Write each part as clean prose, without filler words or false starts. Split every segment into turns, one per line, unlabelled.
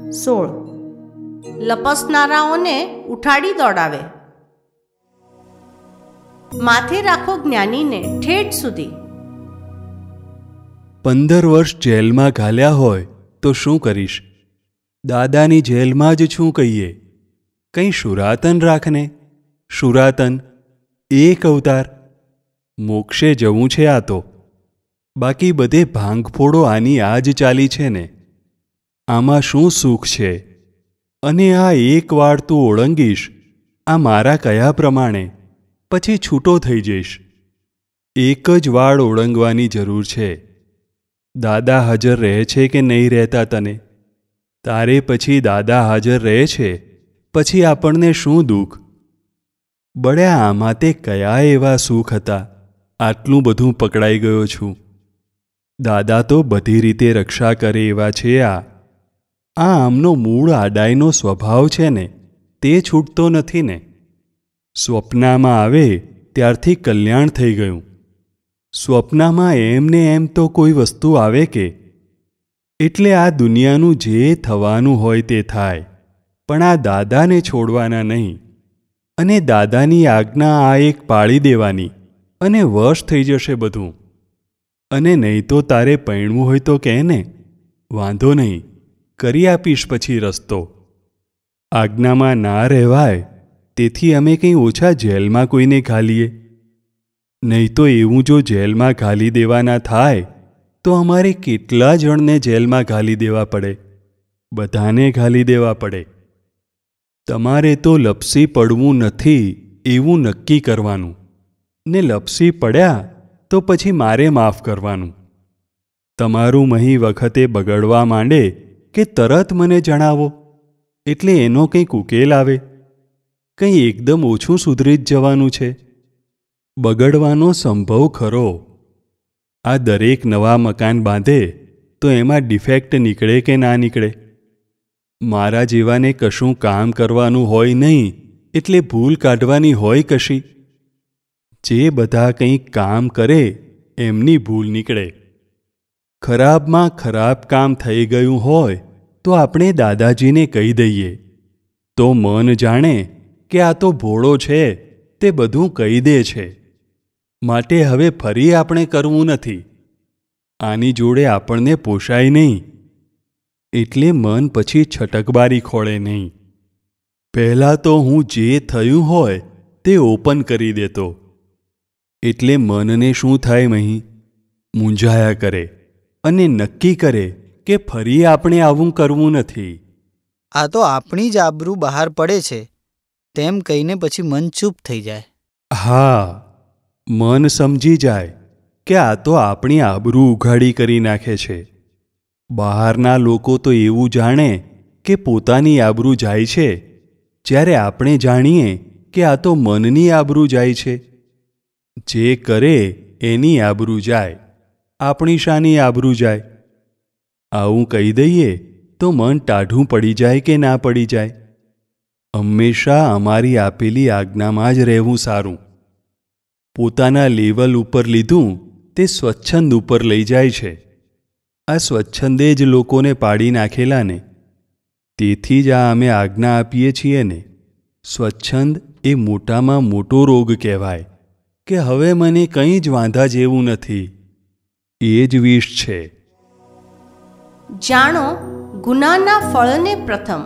16. લપસનારાઓને ઉઠાડી દોડાવે. માથે રાખો જ્ઞાનીને ઠેઠ સુધી.
15 વર્ષ જેલમાં ઘાલ્યા હોય તો શું કરીશ? દાદાની જેલમાં જ છું કહીએ. કંઈ શુરાતન રાખને. શુરાતન એક અવતાર. મોક્ષે જવું છે આ તો. બાકી બધે ભાંગફોડો આની આ જ ચાલી છે ને. આમાં શું સુખ છે? અને આ એક વાળ તું ઓળંગીશ આ મારા કયા પ્રમાણે, પછી છૂટો થઈ જઈશ. એક જ વાળ ઓળંગવાની જરૂર છે. દાદા હાજર રહે છે કે નહીં રહેતા તને? તારે પછી દાદા હાજર રહે છે પછી આપણને શું દુઃખ? બળ્યા આમાં તે કયા એવા સુખ હતા? આટલું બધું પકડાઈ ગયો છું. દાદા તો બધી રીતે રક્ષા કરે એવા છે. આ આમનો મૂળ આડાઈનો સ્વભાવ છે ને, તે છૂટતો નથી ને. સ્વપ્નમાં આવે ત્યારથી કલ્યાણ થઈ ગયું. સ્વપ્નમાં એમને એમ તો કોઈ વસ્તુ આવે કે? એટલે આ દુનિયાનું જે થવાનું હોય તે થાય, પણ આ દાદાને છોડવાના નહીં. અને દાદાની આજ્ઞા આ એક પાળી દેવાની, અને વશ થઈ જશે બધું. અને નહીં તો તારે પૈણવું હોય તો કહે ને, વાંધો નહીં, કરી આપીશ પછી રસ્તો. આજ્ઞામાં ના રહેવાય તેથી અમે કંઈ ઓછા જેલમાં કોઈને ઘાલીએ? નહીં તો એવું જો જેલમાં ઘાલી દેવાના થાય તો અમારે કેટલા જણને જેલમાં ઘાલી દેવા પડે? બધાને ઘાલી દેવા પડે. તમારે તો લપસી પડવું નથી એવું નક્કી કરવાનું, ને લપસી પડ્યા તો પછી મારે માફ કરવાનું. તમારું મહી વખતે બગડવા માંડે કે તરત મને જણાવો, એટલે એનો કંઈક ઉકેલ આવે. કંઈ એકદમ ઓછું સુધરી જ જવાનું છે. બગડવાનો સંભવ ખરો. આ દરેક નવા મકાન બાંધે તો એમાં ડિફેક્ટ નીકળે કે ના નીકળે? મારા જેવાને કશું કામ કરવાનું હોય નહીં, એટલે ભૂલ કાઢવાની હોય કશી? જે બધા કંઈક કામ કરે એમની ભૂલ નીકળે. ખરાબમાં ખરાબ કામ થઈ ગયું હોય તો આપણે દાદાજીને કહી દઈએ, તો મન જાણે કે આ તો ભોળો છે, તે બધું કહી દે છે, માટે હવે ફરી આપણે કરવું નથી. આની જોડે આપણને પોષાય નહીં. એટલે મન પછી છટકબારી ખોળે નહીં. પહેલાં તો હું જે થયું હોય તે ઓપન કરી દેતો. એટલે મનને શું થાય મહી? મૂંઝાયા કરે અને નક્કી કરે કે ફરી આપણે આવું કરવું નથી.
આ તો આપણી જ આબરૂ બહાર પડે છે તેમ કહીને પછી મન ચૂપ થઈ જાય.
હા, મન સમજી જાય કે આ તો આપણી આબરૂ ઉઘાડી કરી નાખે છે. બહારના લોકો તો એવું જાણે કે પોતાની આબરૂ જાય છે, જ્યારે આપણે જાણીએ કે આ તો મનની આબરૂ જાય છે. જે કરે એની આબરૂ જાય, આપણી શાની આબરૂ જાય? આવું કહી દઈએ તો મન ટાઢું પડી જાય કે ના પડી જાય? હંમેશા અમારી આપેલી આજ્ઞામાં જ રહેવું સારું. પોતાના લેવલ ઉપર લીધું તે સ્વચ્છંદ ઉપર લઈ જાય છે. આ સ્વચ્છંદે જ લોકોને પાડી નાખેલા ને. તેથી જ આ અમે આજ્ઞા આપીએ છીએ ને. સ્વચ્છંદ એ મોટામાં મોટો રોગ કહેવાય કે હવે મને કંઈ જ વાંધા જેવું નથી. એ જ વિષ છે.
જાણો ગુનાના ફળને પ્રથમ.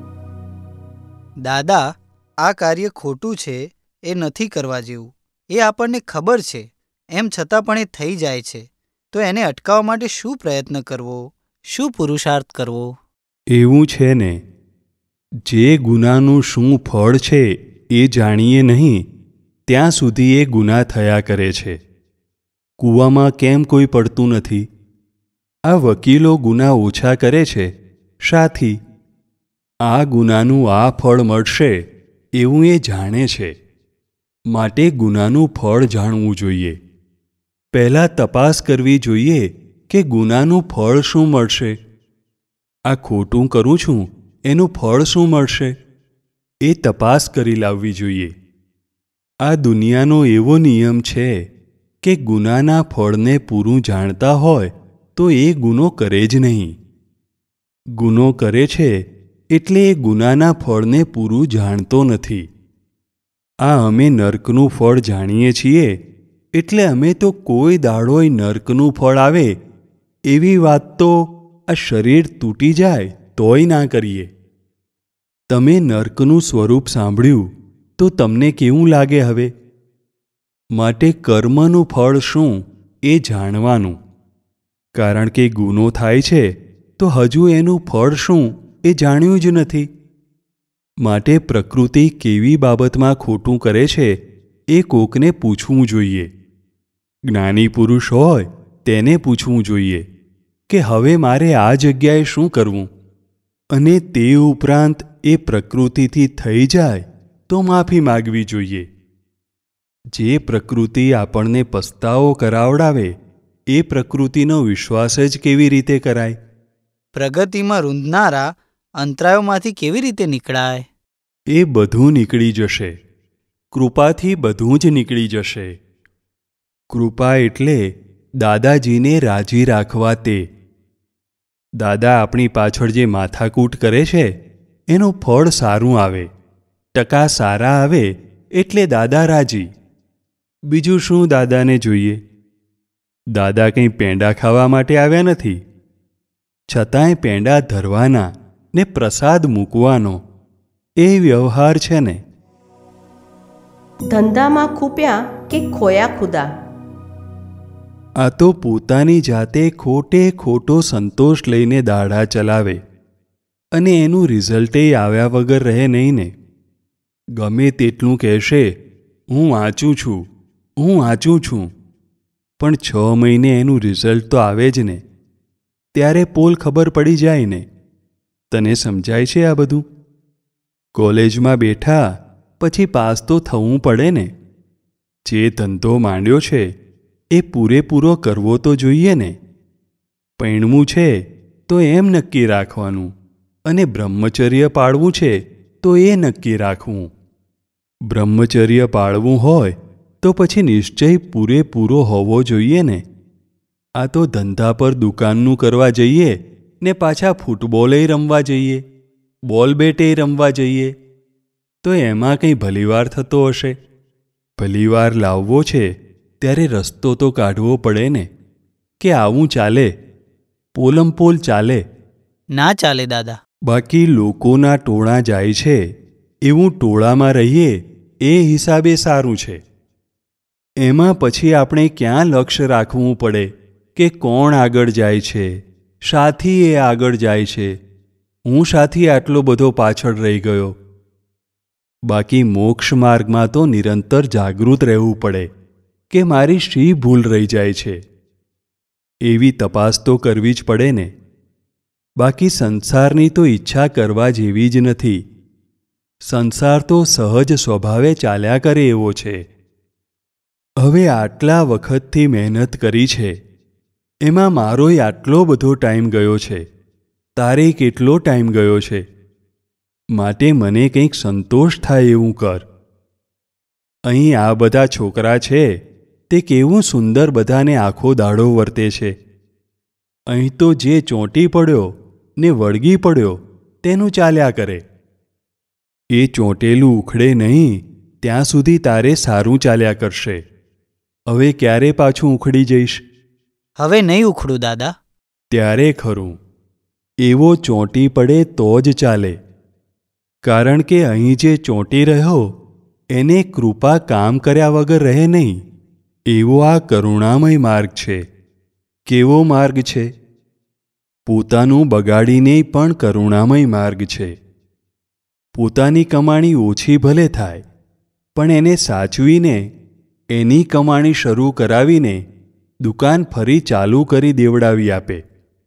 દાદા, આ કાર્ય ખોટું છે, એ નથી કરવા જેવું, એ આપણને ખબર છે. એમ છતાં પણ એ થઈ જાય છે, તો એને અટકાવવા માટે શું પ્રયત્ન કરવો, શું પુરુષાર્થ કરવો?
એવું છે ને, જે ગુનાનું શું ફળ છે એ જાણીએ નહીં ત્યાં સુધી એ ગુના થયા કરે છે. કૂવામાં કેમ કોઈ પડતું નથી? આ વકીલો ગુના ઓછા કરે છે શાથી? આ ગુનાનું આ ફળ મળશે એવું એ જાણે છે, માટે ગુનાનું ફળ જાણવું જોઈએ. પહેલાં તપાસ કરવી જોઈએ કે ગુનાનું ફળ શું મળશે. આ ખોટું કરું છું એનું ફળ શું મળશે એ તપાસ કરી લાવવી જોઈએ. આ દુનિયાનો એવો નિયમ છે કે ગુનાના ફળને પૂરું જાણતા હોય તો એ ગુનો કરે જ નહીં. ગુનો કરે છે એટલે એ ગુનાના ફળને પૂરું જાણતો નથી. આ અમે નર્કનું ફળ જાણીએ છીએ એટલે અમે તો કોઈ દાડોય નર્કનું ફળ આવે એવી વાત તો આ શરીર તૂટી જાય તોય ના કરીએ. તમે નર્કનું સ્વરૂપ સાંભળ્યું તો તમને કેવું લાગે હવે? માટે કર્મનું ફળ શું એ જાણવાનું. કારણ કે ગુનો થાય છે તો હજુ એનું ફળ શું એ જાણ્યું જ નથી. માટે પ્રકૃતિ કેવી બાબતમાં ખોટું કરે છે એ કોકને પૂછવું જોઈએ. જ્ઞાની પુરુષ હોય તેને પૂછવું જોઈએ કે હવે મારે આ જગ્યાએ શું કરવું, અને તે ઉપરાંત એ પ્રકૃતિથી થઈ જાય તો માફી માગવી જોઈએ. જે પ્રકૃતિ આપણને પસ્તાવો કરાવડાવે એ પ્રકૃતિનો વિશ્વાસ જ કેવી રીતે કરાય?
પ્રગતિમાં રૂંધનારા અંતરાયોમાંથી કેવી રીતે નીકળાય?
એ બધું નીકળી જશે. કૃપાથી બધું જ નીકળી જશે. કૃપા એટલે દાદાજીને રાજી રાખવા તે. દાદા આપણી પાછળ જે માથાકૂટ કરે છે એનું ફળ સારું આવે, ટકા સારા આવે એટલે દાદા રાજી. બીજું શું દાદાને જોઈએ? દાદા કંઈ પેંડા ખાવા માટે આવ્યા નથી. છતાંય પેંડા ધરવાના ને પ્રસાદ મૂકવાનો એ વ્યવહાર છે ને.
ધંધામાં ખૂપ્યા કે ખોયા ખુદા.
આ તો પોતાની જાતે ખોટે ખોટો સંતોષ લઈને દાડા ચલાવે અને એનું રિઝલ્ટેય આવ્યા વગર રહે નહીં ને. ગમે તેટલું કહેશે હું વાંચું છું, હું વાંચું છું, પણ 6 મહિને એનું રિઝલ્ટ તો આવે જ ને. ત્યારે પોલ ખબર પડી જાય ને. તને સમજાય છે આ બધું? કોલેજમાં બેઠા પછી પાસ તો થવું પડે ને. જે ધંધો માંડ્યો છે એ પૂરેપૂરો કરવો તો જોઈએ ને. પૈણવું છે તો એમ નક્કી રાખવાનું, અને બ્રહ્મચર્ય પાળવું છે તો એ નક્કી રાખવું. બ્રહ્મચર્ય પાળવું હોય તો પછી નિશ્ચય પૂરેપૂરો હોવો જોઈએ ને. આ તો ધંધા પર દુકાનનું કરવા જઈએ ને પાછા ફૂટબોલેય રમવા જઈએ, બોલ બેટેય રમવા જઈએ, તો એમાં કંઈ ભલીવાર થતો હશે? ભલીવાર લાવવો છે ત્યારે રસ્તો તો કાઢવો પડે ને, કે આવું ચાલે, પોલમપોલ ચાલે.
ના ચાલે દાદા.
બાકી લોકોના ટોળા જાય છે એવું ટોળામાં રહીએ એ હિસાબે સારું છે. એમાં પછી આપણે ક્યાં લક્ષ્ય રાખવું પડે કે કોણ આગળ જાય છે, શાથી એ આગળ જાય છે, હું શાથી આટલો બધો પાછળ રહી ગયો. બાકી મોક્ષ માર્ગમાં તો નિરંતર જાગૃત રહેવું પડે કે મારી શી ભૂલ રહી જાય છે. એવી તપાસ તો કરવી જ પડે ને. બાકી સંસારની તો ઈચ્છા કરવા જેવી જ નથી. સંસાર તો સહજ સ્વભાવે ચાલ્યા કરે એવો છે. હવે આટલા વખતથી મહેનત કરી છે, એમાં મારોય આટલો બધો ટાઈમ ગયો છે, તારે કેટલો ટાઈમ ગયો છે. માટે મને કંઈક સંતોષ થાય એવું કર. અહીં આ બધા છોકરા છે તે કેવું સુંદર બધાને આખો દાડો વર્તે છે. અહીં તો જે ચોંટી પડ્યો ને વળગી પડ્યો તેનું ચાલ્યા કરે. એ ચોંટેલું ઉખડે નહીં ત્યાં સુધી તારે સારું ચાલ્યા કરશે. હવે ક્યારે પાછું ઉખડી જઈશ?
હવે નહીં ઉખડું દાદા.
ત્યારે ખરું. એવો ચોંટી પડે તો જ ચાલે. કારણ કે અહીં જે ચોંટી રહ્યો એને કૃપા કામ કર્યા વગર રહે નહીં. એવો આ કરુણામય માર્ગ છે. કેવો માર્ગ છે? પોતાનું બગાડીને પણ કરુણામય માર્ગ છે. પોતાની કમાણી ઓછી ભલે થાય, પણ એને સાચવીને એની કમાણી શરૂ કરાવીને દુકાન ફરી ચાલુ કરી દેવડાવી આપે.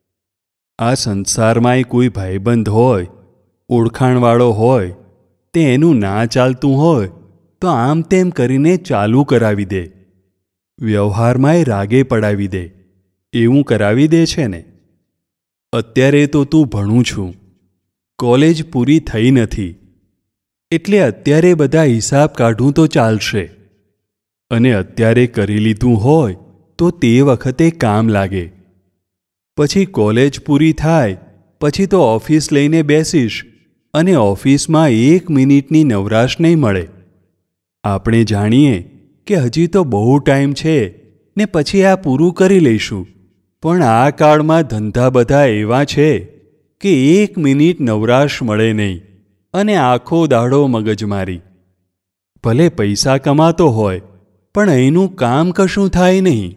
આ સંસારમાંય કોઈ ભાઈબંધ હોય, ઓળખાણવાળો હોય, તે એનું ના ચાલતું હોય તો આમ તેમ કરીને ચાલુ કરાવી દે. વ્યવહારમાંય રાગે પડાવી દે. એવું કરાવી દે છે ને. અત્યારે તો તું ભણું છું, કોલેજ પૂરી થઈ નથી, એટલે અત્યારે બધા હિસાબ કાઢું તો ચાલશે. અને અત્યારે કરી લીધું હોય તો તે વખતે કામ લાગે. પછી કોલેજ પૂરી થાય પછી તો ઓફિસ લઈને બેસીશ અને ઓફિસમાં 1 મિનિટની નવરાશ નહીં મળે. આપણે જાણીએ કે હજી તો બહુ ટાઈમ છે ને પછી આ પૂરું કરી લઈશું, પણ આ કાળમાં ધંધા બધા એવા છે કે 1 મિનિટ નવરાશ મળે નહીં અને આખો દાડો મગજમારી. ભલે પૈસા કમાતો હોય પણ અહીંનું કામ કશું થાય નહીં.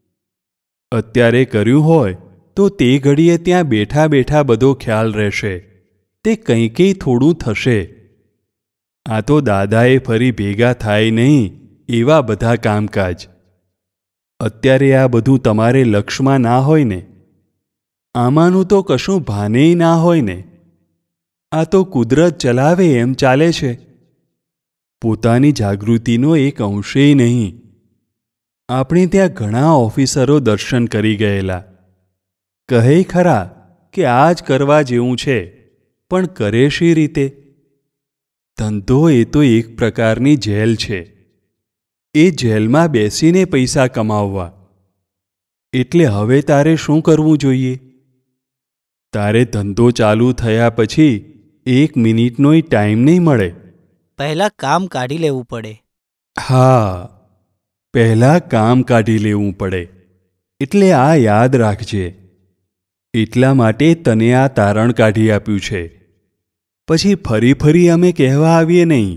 અત્યારે કર્યું હોય તો તે ઘડીએ ત્યાં બેઠા બેઠા બધો ખ્યાલ રહેશે, તે કંઈકઈ થોડું થશે. આ તો દાદાએ ફરી ભેગા થાય નહીં એવા બધા કામકાજ. અત્યારે આ બધું તમારે લક્ષમાં ના હોય ને, આમાંનું તો કશું ભાનેય ના હોય ને. આ તો કુદરત ચલાવે એમ ચાલે છે, પોતાની જાગૃતિનો એક અંશેય નહીં. આપણે ત્યાં ઘણા ઓફિસરો દર્શન કરી ગયેલા. કહે ખરા કે આ જ કરવા જેવું છે, પણ કરે શી રીતે? ધંધો એ તો એક પ્રકારની જેલ છે. એ જેલમાં બેસીને પૈસા કમાવવા. એટલે હવે તારે શું કરવું જોઈએ? તારે ધંધો ચાલુ થયા પછી 1 મિનિટનોય ટાઈમ નહીં મળે.
પહેલાં કામ કાઢી લેવું પડે.
હા, પહેલાં કામ કાઢી લેવું પડે. એટલે આ યાદ રાખજે. એટલા માટે તને આ તારણ કાઢી આપ્યું છે. પછી ફરી ફરી અમે કહેવા આવીએ નહીં.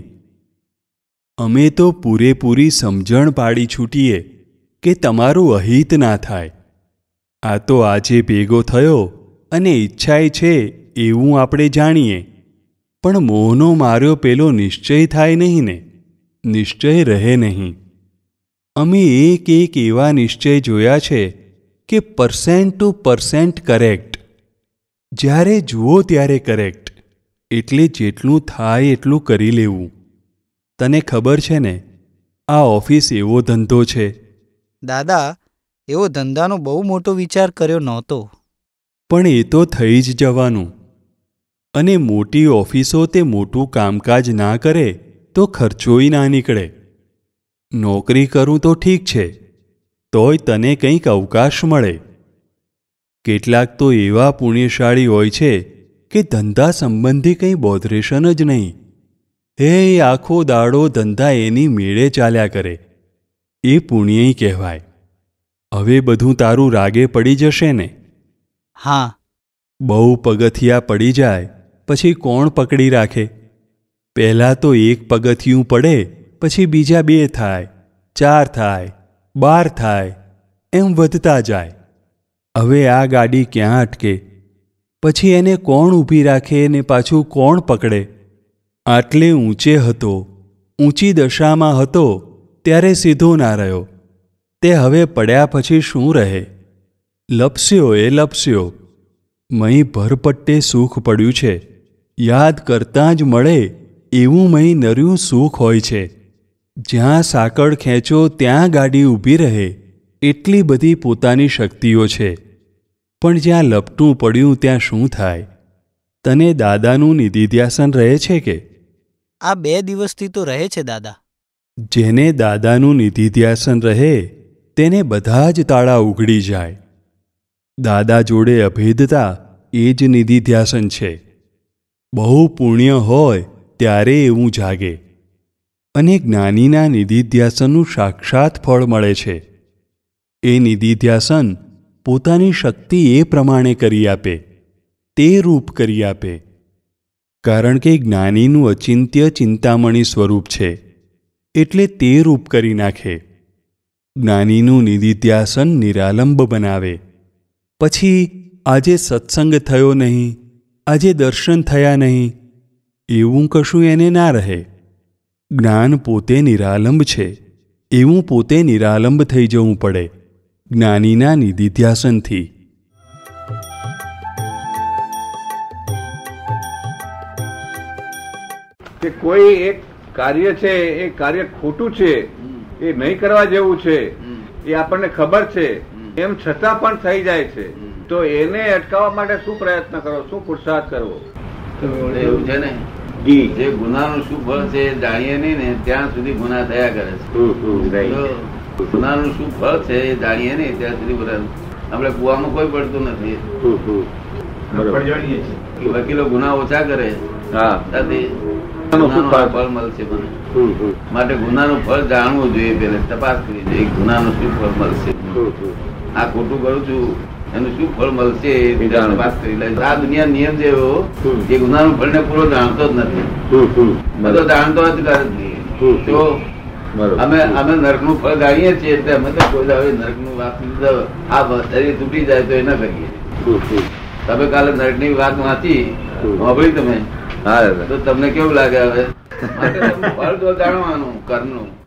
અમે તો પૂરેપૂરી સમજણ પાડી છૂટીએ કે તમારું અહિત ના થાય. આ તો આજે ભેગો થયો અને ઈચ્છાય છે એવું આપણે જાણીએ, પણ મોહનો માર્યો પેલો નિશ્ચય થાય નહીં ને, નિશ્ચય રહે નહીં. અમે એક એવા નિશ્ચય જોયા છે કે 1% કરેક્ટ. જ્યારે જુઓ ત્યારે કરેક્ટ. એટલે જેટલું થાય એટલું કરી લેવું. તને ખબર છે ને, આ ઓફિસ એવો ધંધો છે.
દાદા, એવો ધંધાનો બહુ મોટો વિચાર કર્યો નહોતો.
પણ એ તો થઈ જ જવાનું. અને મોટી ઓફિસો તે મોટું કામકાજ ના કરે તો ખર્ચોય ના નીકળે. નોકરી કરું તો ઠીક છે, તોય તને કંઈક અવકાશ મળે. કેટલાક તો એવા પુણ્યશાળી હોય છે કે ધંધા સંબંધી કંઈ બોધરેશન જ નહીં. આખો દાડો ધંધા એની મેળે ચાલ્યા કરે. એ પુણ્યય કહેવાય. હવે બધું તારું રાગે પડી જશે ને?
હા.
બહુ પગથિયા પડી જાય પછી કોણ પકડી રાખે? પહેલાં તો 1 પગથિયું પડે, પછી બીજા 2 થાય, 4 થાય, 12 થાય, એમ વધતા જાય. હવે આ ગાડી ક્યાં અટકે? પછી એને કોણ ઊભી રાખે ને પાછું કોણ પકડે? આટલે ઊંચે હતો, ઊંચી દશામાં હતો ત્યારે સીધો ના રહ્યો. તે હવે પડ્યા પછી શું રહે? લપસ્યો એ લપસ્યો. મહી ભરપટ્ટે સુખ પડ્યું છે. યાદ કરતાં જ મળે એવું મહી નર્યું સુખ હોય છે. જ્યાં સાંકળ ખેંચો ત્યાં ગાડી ઊભી રહે એટલી બધી પોતાની શક્તિઓ છે. પણ જ્યાં લપટું પડ્યું ત્યાં શું થાય? તને દાદાનું નિધિધ્યાસન રહે છે કે?
આ 2 દિવસથી તો રહે છે દાદા.
જેને દાદાનું નિધિધ્યાસન રહે તેને બધા જ તાળા ઉઘડી જાય. દાદા જોડે અભેદતા એ જ નિધિધ્યાસન છે. બહુ પુણ્ય હોય ત્યારે એવું જાગે. અને જ્ઞાનીના નિધિધ્યાસનનું સાક્ષાત ફળ મળે છે. એ નિધિધ્યાસન પોતાની શક્તિ એ પ્રમાણે કરી આપે, તે રૂપ કરી આપે. કારણ કે જ્ઞાનીનું અચિંત્ય ચિંતામણી સ્વરૂપ છે, એટલે તે રૂપ કરી નાખે. જ્ઞાનીનું નિધિધ્યાસન નિરાલંબ બનાવે. પછી આજે સત્સંગ થયો નહીં, આજે દર્શન થયા નહીં, એવું કશું એને ના રહે. જ્ઞાન પોતે નિરાલંબ છે, એવું પોતે નિરાલંબ થઈ જવું પડે જ્ઞાનીના નિધિધ્યાસનથી.
કે કોઈ એક કાર્ય છે એ કાર્ય ખોટું છે, એ નહીં કરવા જેવું છે, એ આપણને ખબર છે, એમ છતાં પણ થઈ જાય છે, તો એને અટકાવવા માટે શું પ્રયત્ન કરો, શું પુરુષાર્થ કરવો?
એવું છે ને, જે ગુનાનું શું ફળ છે એ જાણીએ નહીં ને ત્યાં સુધી ગુના થયા કરે છે. ગુનાનું શું ફળ છે એ જાણીએ નહીં ત્યાં સુધી ગુના. આપણે કુવામાં કોઈ પડતું નથી. વકીલો ગુના ઓછા કરે
હા.
ત્યાંથી
ગુનાનું શું
ગુનાનું
ફળ?
ફળ મળશે મને. માટે ગુનાનું ફળ જાણવું જોઈએ, પેલે તપાસ કરવી જોઈએ ગુનાનું શું ફળ મળશે. આ ખોટું કરું છું એનું શું ફળ મળશે એ તપાસ કરી લે. આ દુનિયા નિયમ છે એવો કે ગુનાનું ફળ ને પૂરો જાણતો જ નથી. બધો જાણતો જ નથી. તો અમે નરક નું ફળ જાણીએ છીએ એટલે અમે તો કોઈ નરક નું વાત આ શરીર તૂટી જાય તો એ ના કરીએ. તમે કાલે નરક ની વાત વાંચી સાંભળી તમે, તો તમને કેવું લાગે? હવે ફળ તો જાણવાનું કર્મનું.